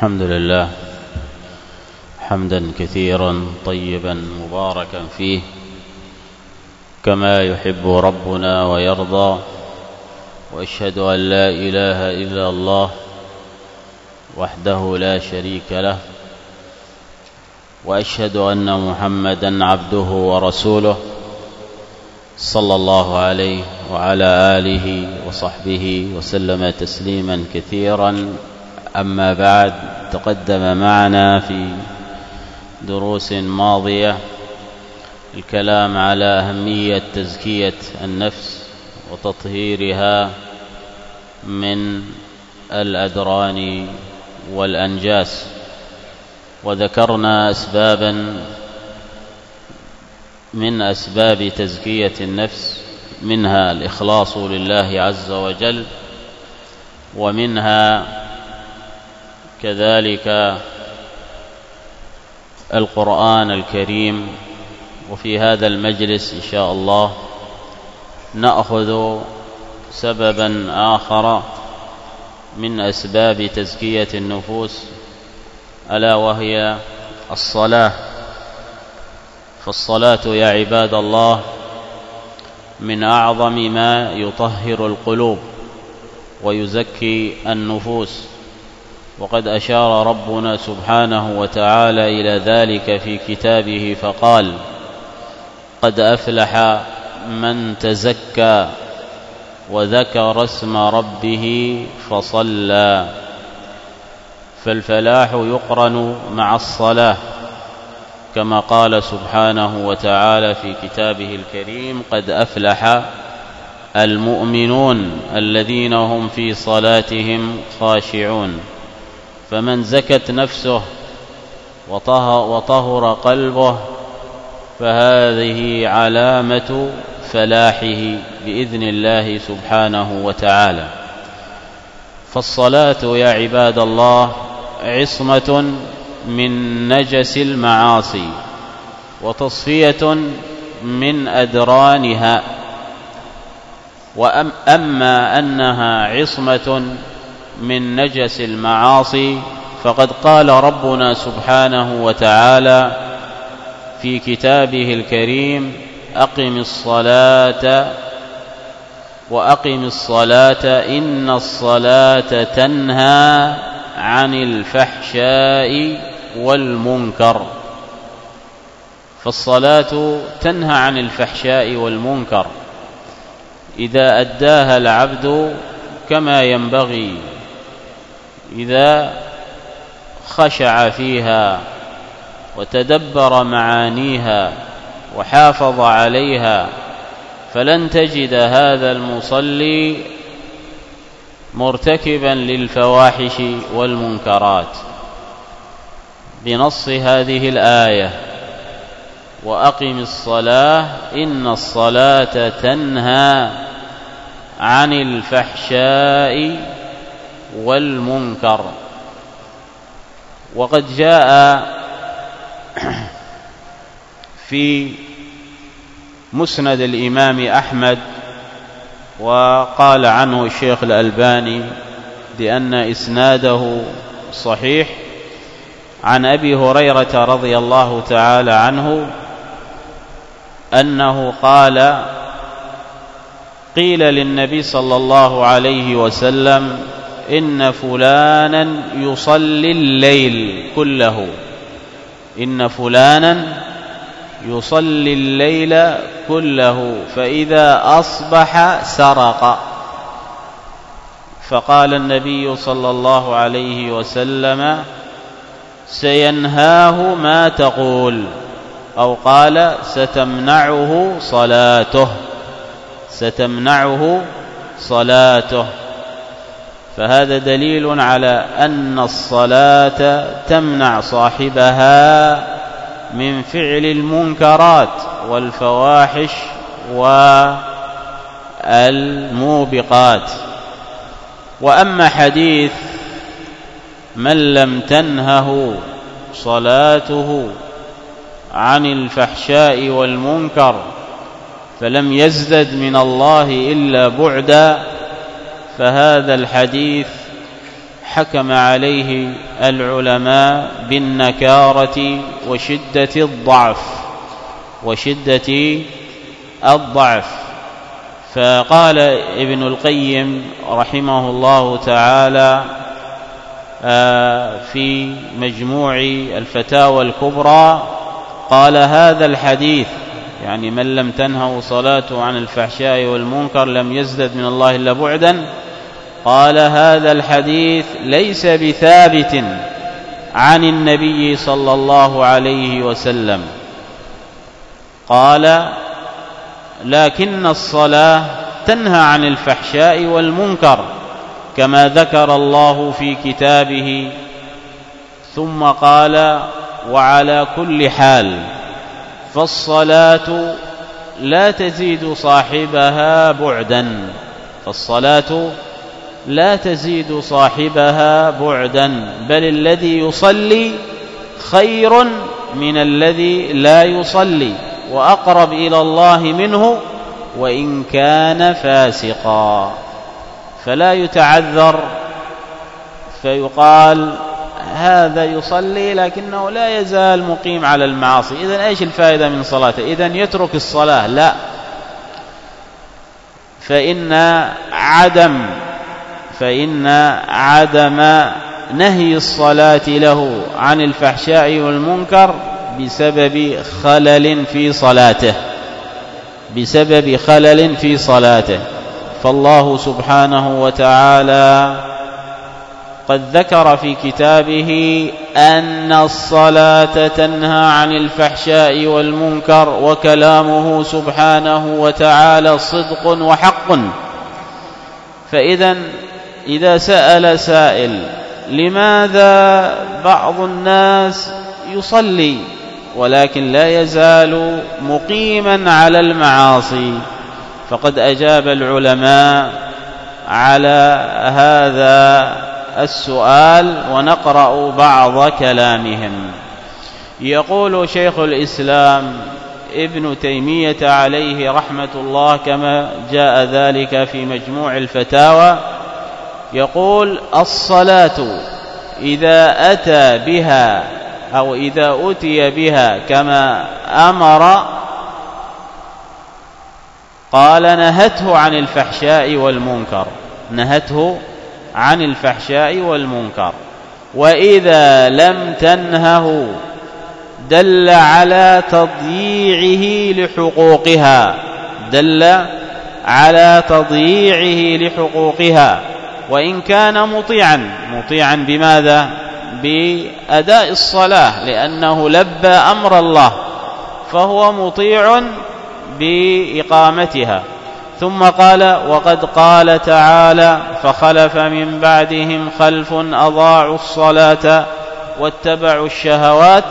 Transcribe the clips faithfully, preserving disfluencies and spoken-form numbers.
الحمد لله حمدا كثيرا طيبا مباركا فيه كما يحب ربنا ويرضى، وأشهد أن لا إله إلا الله وحده لا شريك له، وأشهد أن محمدا عبده ورسوله صلى الله عليه وعلى آله وصحبه وسلم تسليما كثيرا. أما بعد، تقدم معنا في دروس ماضية الكلام على أهمية تزكية النفس وتطهيرها من الأدران والأنجاس، وذكرنا أسبابا من أسباب تزكية النفس، منها الإخلاص لله عز وجل، ومنها كذلك القرآن الكريم. وفي هذا المجلس إن شاء الله نأخذ سببا آخر من أسباب تزكية النفوس، ألا وهي الصلاة. فالصلاة يا عباد الله من أعظم ما يطهر القلوب ويزكي النفوس، وقد أشار ربنا سبحانه وتعالى إلى ذلك في كتابه فقال: قد أفلح من تزكى وذكر اسم ربه فصلى. فالفلاح يقرن مع الصلاة، كما قال سبحانه وتعالى في كتابه الكريم: قد أفلح المؤمنون الذين هم في صلاتهم خاشعون. فمن زكت نفسه وطهر قلبه فهذه علامة فلاحه بإذن الله سبحانه وتعالى. فالصلاة يا عباد الله عصمة من نجس المعاصي وتصفية من أدرانها. وأما أنها عصمة من نجس المعاصي فقد قال ربنا سبحانه وتعالى في كتابه الكريم: أقم الصلاة وأقم الصلاة إن الصلاة تنهى عن الفحشاء والمنكر. فالصلاة تنهى عن الفحشاء والمنكر إذا أداها العبد كما ينبغي، إذا خشع فيها وتدبر معانيها وحافظ عليها، فلن تجد هذا المصلي مرتكبا للفواحش والمنكرات، بنص هذه الآية: وأقم الصلاة إن الصلاة تنهى عن الفحشاء والمنكر. وقد جاء في مسند الإمام أحمد، وقال عنه الشيخ الألباني بأن إسناده صحيح، عن أبي هريرة رضي الله تعالى عنه أنه قال: قيل للنبي صلى الله عليه وسلم: إن فلانا يصلي الليل كله إن فلانا يصلي الليل كله فإذا أصبح سرق. فقال النبي صلى الله عليه وسلم: سينهاه ما تقول، أو قال: ستمنعه صلاته ستمنعه صلاته. فهذا دليل على أن الصلاة تمنع صاحبها من فعل المنكرات والفواحش والموبقات. وأما حديث من لم تنهه صلاته عن الفحشاء والمنكر فلم يزدد من الله إلا بعدا، فهذا الحديث حكم عليه العلماء بالنكارة وشدة الضعف وشدة الضعف. فقال ابن القيم رحمه الله تعالى في مجموع الفتاوى الكبرى، قال هذا الحديث، يعني من لم تنهه صلاته عن الفحشاء والمنكر لم يزدد من الله إلا بعدا، قال هذا الحديث ليس بثابت عن النبي صلى الله عليه وسلم. قال لكن الصلاة تنهى عن الفحشاء والمنكر كما ذكر الله في كتابه، ثم قال وعلى كل حال فالصلاة لا تزيد صاحبها بعدا فالصلاة لا تزيد صاحبها بعدا بل الذي يصلي خير من الذي لا يصلي وأقرب إلى الله منه وإن كان فاسقا. فلا يتعذر فيقال هذا يصلي لكنه لا يزال مقيم على المعاصي، إذن إيش الفائدة من صلاته؟ إذن يترك الصلاة؟ لا، فإن عدم فإن عدم نهي الصلاة له عن الفحشاء والمنكر بسبب خلل في صلاته بسبب خلل في صلاته. فالله سبحانه وتعالى قد ذكر في كتابه أن الصلاة تنهى عن الفحشاء والمنكر، وكلامه سبحانه وتعالى صدق وحق. فإذا إذا سأل سائل لماذا بعض الناس يصلي ولكن لا يزال مقيما على المعاصي، فقد أجاب العلماء على هذا السؤال، ونقرأ بعض كلامهم. يقول شيخ الإسلام ابن تيمية عليه رحمة الله كما جاء ذلك في مجموع الفتاوى، يقول الصلاة إذا أتى بها أو إذا أتي بها كما أمر قال نهته عن الفحشاء والمنكر نهته عن الفحشاء والمنكر وإذا لم تنهه دل على تضييعه لحقوقها دل على تضييعه لحقوقها وإن كان مطيعا مطيعا بماذا؟ بأداء الصلاة، لأنه لبى أمر الله فهو مطيع بإقامتها. ثم قال وقد قال تعالى فخلف من بعدهم خلف أضاعوا الصلاة واتبعوا الشهوات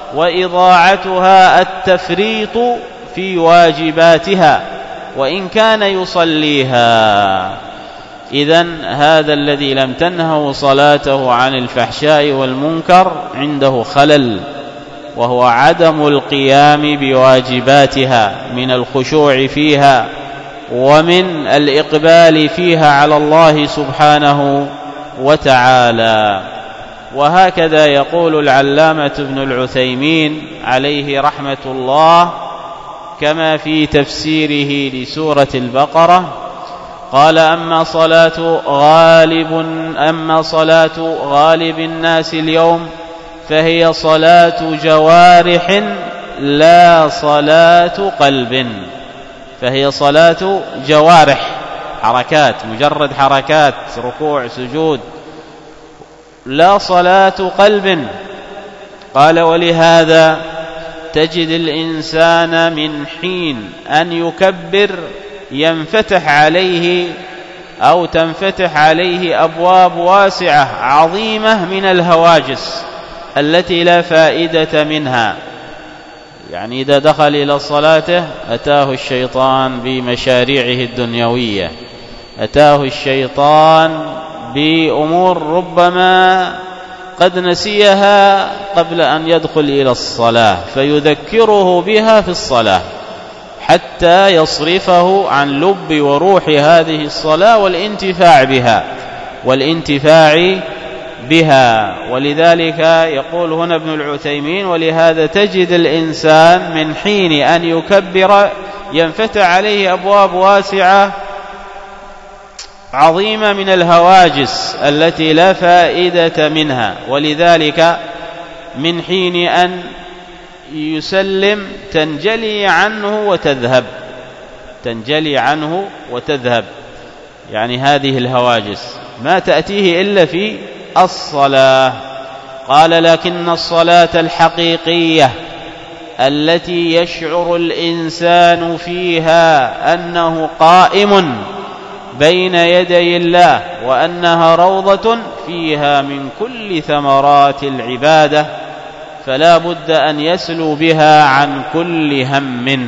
وإضاعتها التفريط في واجباتها وإن كان يصليها. إذن هذا الذي لم تنهه صلاته عن الفحشاء والمنكر عنده خلل، وهو عدم القيام بواجباتها من الخشوع فيها ومن الإقبال فيها على الله سبحانه وتعالى. وهكذا يقول العلامة ابن العثيمين عليه رحمة الله كما في تفسيره لسورة البقرة، قال أما صلاة غالب أما صلاة غالب الناس اليوم فهي صلاة جوارح لا صلاة قلب فهي صلاة جوارح، حركات، مجرد حركات، ركوع سجود، لا صلاة قلب. قال ولهذا تجد الإنسان من حين أن يكبر ينفتح عليه أو تنفتح عليه أبواب واسعة عظيمة من الهواجس التي لا فائدة منها. يعني إذا دخل إلى صلاته أتاه الشيطان بمشاريعه الدنيوية، أتاه الشيطان بأمور ربما قد نسيها قبل أن يدخل إلى الصلاة فيذكره بها في الصلاة حتى يصرفه عن لب وروح هذه الصلاة والانتفاع بها والانتفاع بها. ولذلك يقول هنا ابن العثيمين: ولهذا تجد الإنسان من حين أن يكبر ينفتح عليه أبواب واسعة عظيمة من الهواجس التي لا فائدة منها. ولذلك من حين أن يسلم تنجلي عنه وتذهب تنجلي عنه وتذهب يعني هذه الهواجس ما تأتيه إلا في الصلاة. قال: لكن الصلاة الحقيقية التي يشعر الإنسان فيها أنه قائم بين يدي الله وأنها روضة فيها من كل ثمرات العبادة، فلا بد أن يسلو بها عن كل هم،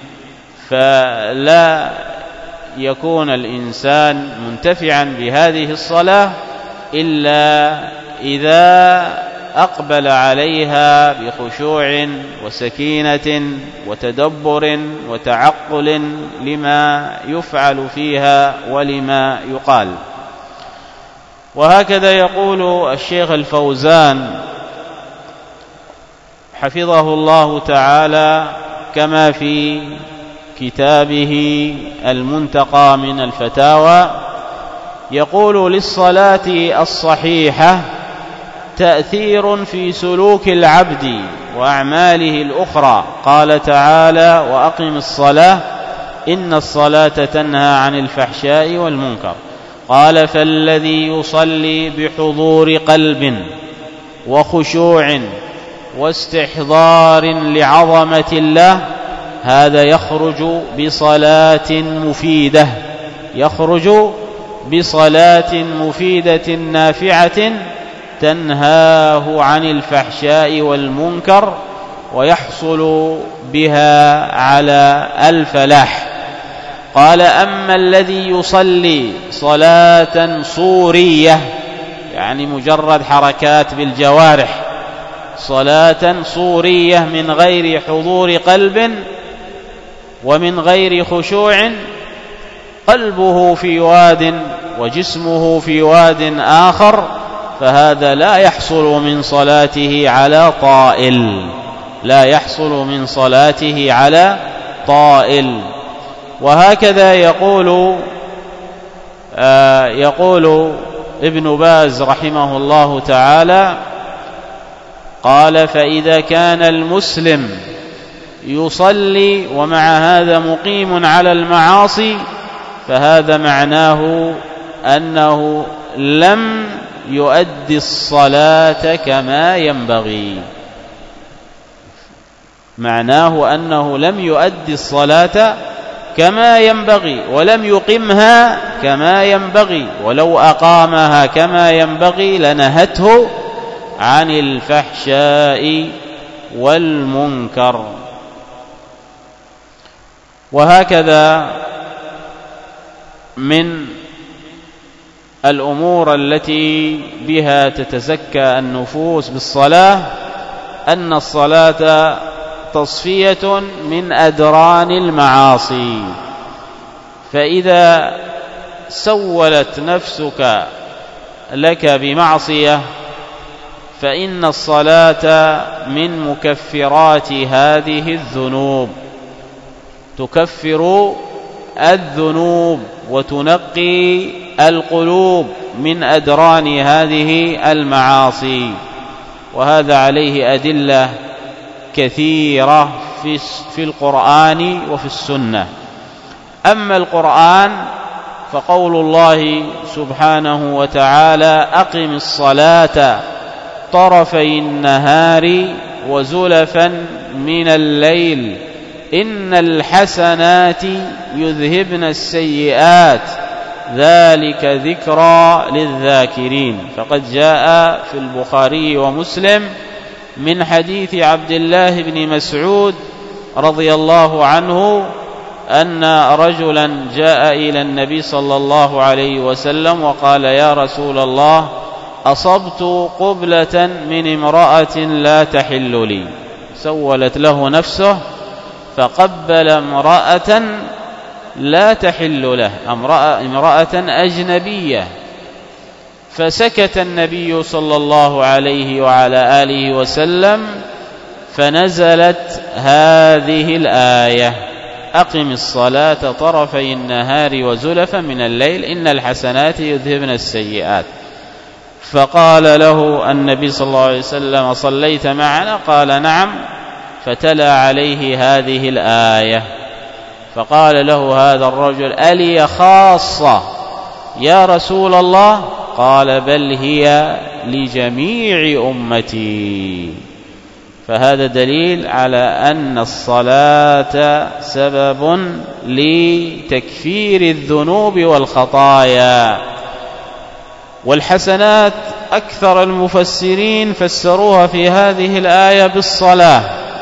فلا يكون الإنسان منتفعا بهذه الصلاة إلا إذا أقبل عليها بخشوع وسكينة وتدبر وتعقل لما يفعل فيها ولما يقال. وهكذا يقول الشيخ الفوزان حفظه الله تعالى كما في كتابه المنتقى من الفتاوى، يقول: للصلاة الصحيحة تأثير في سلوك العبد وأعماله الأخرى. قال تعالى: وأقم الصلاة إن الصلاة تنهى عن الفحشاء والمنكر. قال: فالذي يصلي بحضور قلب وخشوع واستحضار لعظمة الله هذا يخرج بصلاة مفيدة يخرج بصلاة مفيدة نافعة تنهاه عن الفحشاء والمنكر ويحصل بها على الفلاح. قال: أما الذي يصلي صلاة صورية يعني مجرد حركات بالجوارح، صلاة صورية من غير حضور قلب ومن غير خشوع، قلبه في واد وجسمه في واد آخر، فهذا لا يحصل من صلاته على طائل لا يحصل من صلاته على طائل. وهكذا يقول آه يقول ابن باز رحمه الله تعالى، قال: فإذا كان المسلم يصلي ومع هذا مقيم على المعاصي فهذا معناه أنه لم يؤدي الصلاة كما ينبغي معناه أنه لم يؤدي الصلاة كما ينبغي ولم يقمها كما ينبغي، ولو أقامها كما ينبغي لنهته عن الفحشاء والمنكر. وهكذا من الأمور التي بها تتزكى النفوس بالصلاة أن الصلاة تصفية من أدران المعاصي، فإذا سولت نفسك لك بمعصية فإن الصلاة من مكفرات هذه الذنوب، تكفر الذنوب وتنقي القلوب من أدران هذه المعاصي. وهذا عليه أدلة كثيرة في القرآن وفي السنة. أما القرآن فقول الله سبحانه وتعالى: أقم الصلاة طرفي النهار وزلفا من الليل إن الحسنات يذهبن السيئات ذلك ذكرى للذاكرين. فقد جاء في البخاري ومسلم من حديث عبد الله بن مسعود رضي الله عنه أن رجلا جاء إلى النبي صلى الله عليه وسلم وقال: يا رسول الله، أصبت قبلة من امرأة لا تحل لي. سولت له نفسه فقبل امرأة لا تحل له، امرأة, امرأة أجنبية، فسكت النبي صلى الله عليه وعلى آله وسلم، فنزلت هذه الآية: أقم الصلاة طرفي النهار وزلفا من الليل إن الحسنات يذهبن السيئات. فقال له النبي صلى الله عليه وسلم: صليت معنا؟ قال: نعم. فتلا عليه هذه الآية، فقال له هذا الرجل: ألي خاصة يا رسول الله؟ قال: بل هي لجميع أمتي. فهذا دليل على أن الصلاة سبب لتكفير الذنوب والخطايا. والحسنات أكثر المفسرين فسروها في هذه الآية بالصلاة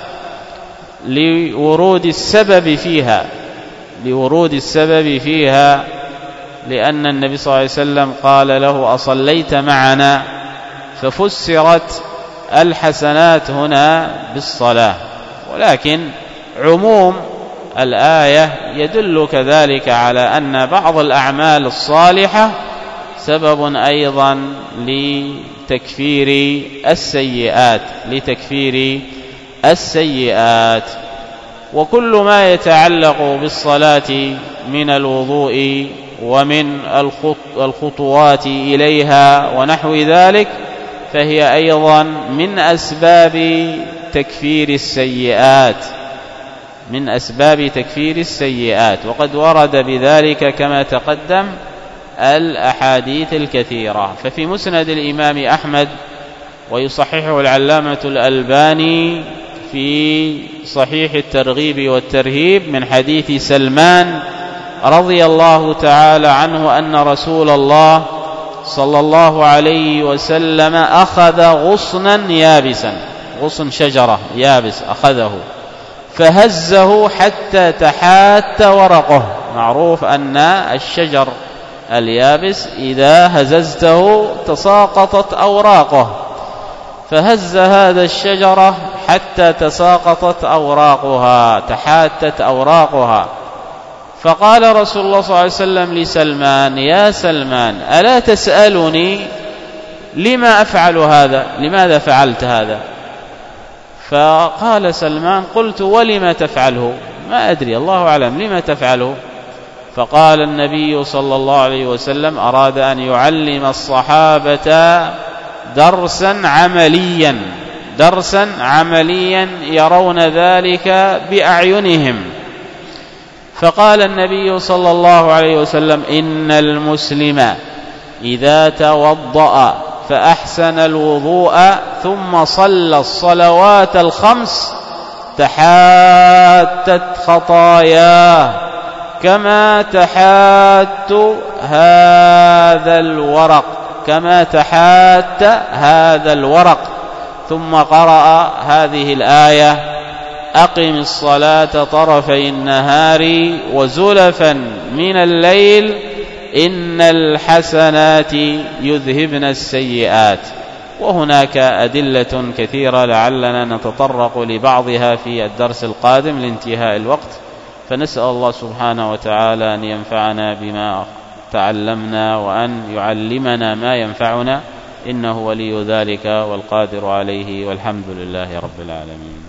لورود السبب فيها لورود السبب فيها لأن النبي صلى الله عليه وسلم قال له: أصليت معنا؟ ففسرت الحسنات هنا بالصلاة. ولكن عموم الآية يدل كذلك على أن بعض الأعمال الصالحة سبب أيضا لتكفير السيئات لتكفير السيئات وكل ما يتعلق بالصلاة من الوضوء ومن الخطوات إليها ونحو ذلك فهي أيضا من أسباب تكفير السيئات من أسباب تكفير السيئات وقد ورد بذلك كما تقدم الأحاديث الكثيرة. ففي مسند الإمام أحمد ويصححه العلامة الألباني في صحيح الترغيب والترهيب من حديث سلمان رضي الله تعالى عنه أن رسول الله صلى الله عليه وسلم أخذ غصنا يابسا غصن شجرة يابس أخذه فهزه حتى تحات ورقه. معروف أن الشجر اليابس إذا هززته تساقطت أوراقه، فهز هذا الشجرة حتى تساقطت أوراقها تحاتت أوراقها. فقال رسول الله صلى الله عليه وسلم لسلمان: يا سلمان، ألا تسألني لما أفعل هذا؟ لماذا فعلت هذا؟ فقال سلمان: قلت: ولما تفعله؟ ما أدري، الله أعلم، لما تفعله؟ فقال النبي صلى الله عليه وسلم: أراد أن يعلم الصحابة درسا عمليا درسا عمليا يرون ذلك بأعينهم. فقال النبي صلى الله عليه وسلم: إن المسلم إذا توضأ فأحسن الوضوء ثم صلى الصلوات الخمس تحاتت خطاياه كما تحات هذا الورق كما تحات هذا الورق ثم قرأ هذه الآية: أقم الصلاة طرفي النهار وزلفا من الليل إن الحسنات يذهبن السيئات. وهناك أدلة كثيرة لعلنا نتطرق لبعضها في الدرس القادم لانتهاء الوقت، فنسأل الله سبحانه وتعالى أن ينفعنا بما تعلمنا وأن يعلمنا ما ينفعنا، إنه ولي ذلك والقادر عليه، والحمد لله رب العالمين.